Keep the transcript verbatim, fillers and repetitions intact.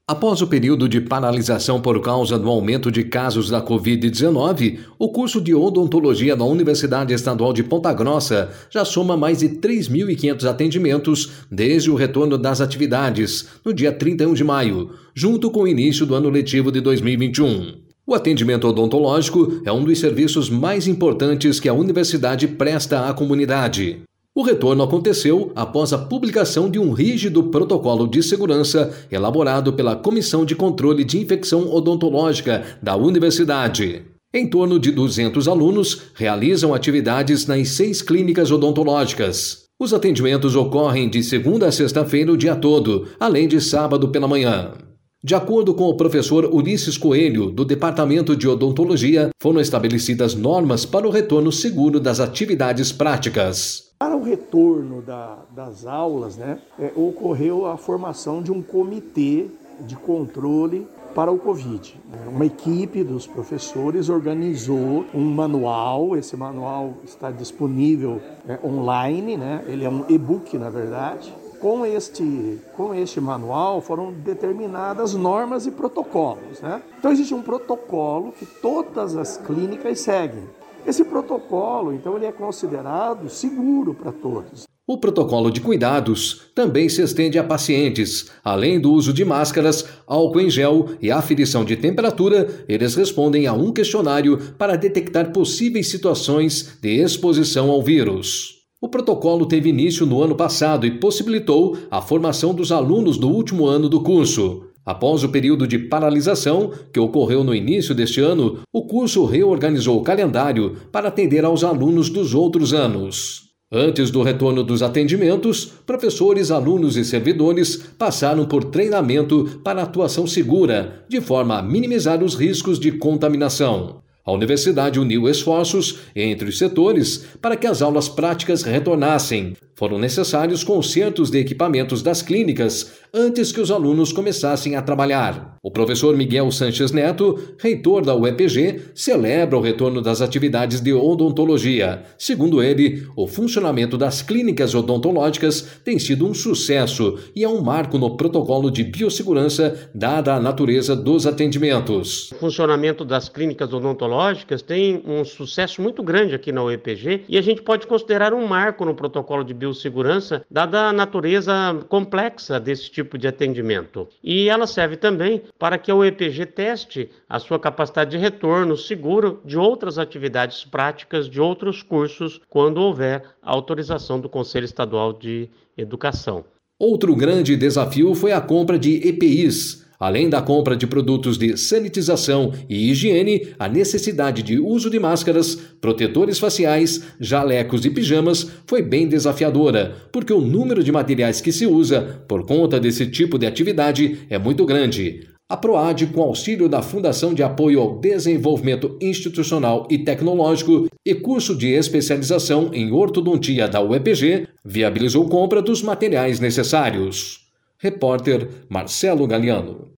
Após o período de paralisação por causa do aumento de casos da covid dezenove, o curso de odontologia da Universidade Estadual de Ponta Grossa já soma mais de três mil e quinhentos atendimentos desde o retorno das atividades, no dia trinta e um de maio, junto com o início do ano letivo de dois mil e vinte e um. O atendimento odontológico é um dos serviços mais importantes que a universidade presta à comunidade. O retorno aconteceu após a publicação de um rígido protocolo de segurança elaborado pela Comissão de Controle de Infecção Odontológica da Universidade. Em torno de duzentos alunos realizam atividades nas seis clínicas odontológicas. Os atendimentos ocorrem de segunda a sexta-feira o dia todo, além de sábado pela manhã. De acordo com o professor Ulisses Coelho, do Departamento de Odontologia, foram estabelecidas normas para o retorno seguro das atividades práticas. Para o retorno da, das aulas, né, é, ocorreu a formação de um comitê de controle para o Covid. Uma equipe dos professores organizou um manual, esse manual está disponível é, online, né, ele é um e-book, na verdade. Com este, com este manual foram determinadas normas e protocolos, né? Então existe um protocolo que todas as clínicas seguem. Esse protocolo, então, ele é considerado seguro para todos. O protocolo de cuidados também se estende a pacientes. Além do uso de máscaras, álcool em gel e aferição de temperatura, eles respondem a um questionário para detectar possíveis situações de exposição ao vírus. O protocolo teve início no ano passado e possibilitou a formação dos alunos do último ano do curso. Após o período de paralisação, que ocorreu no início deste ano, o curso reorganizou o calendário para atender aos alunos dos outros anos. Antes do retorno dos atendimentos, professores, alunos e servidores passaram por treinamento para atuação segura, de forma a minimizar os riscos de contaminação. A universidade uniu esforços entre os setores para que as aulas práticas retornassem. Foram necessários consertos de equipamentos das clínicas antes que os alunos começassem a trabalhar. O professor Miguel Sanches Neto, reitor da U E P G, celebra o retorno das atividades de odontologia. Segundo ele, o funcionamento das clínicas odontológicas tem sido um sucesso e é um marco no protocolo de biossegurança dada a natureza dos atendimentos. O funcionamento das clínicas odontológicas tem um sucesso muito grande aqui na U E P G e a gente pode considerar um marco no protocolo de biossegurança, dada a natureza complexa desse tipo de atendimento. E ela serve também para que a U E P G teste a sua capacidade de retorno seguro de outras atividades práticas de outros cursos, quando houver a autorização do Conselho Estadual de Educação. Outro grande desafio foi a compra de E P Is. Além da compra de produtos de sanitização e higiene, a necessidade de uso de máscaras, protetores faciais, jalecos e pijamas foi bem desafiadora, porque o número de materiais que se usa por conta desse tipo de atividade é muito grande. A PROAD, com auxílio da Fundação de Apoio ao Desenvolvimento Institucional e Tecnológico e curso de especialização em ortodontia da U E P G, viabilizou compra dos materiais necessários. Repórter Marcelo Galiano.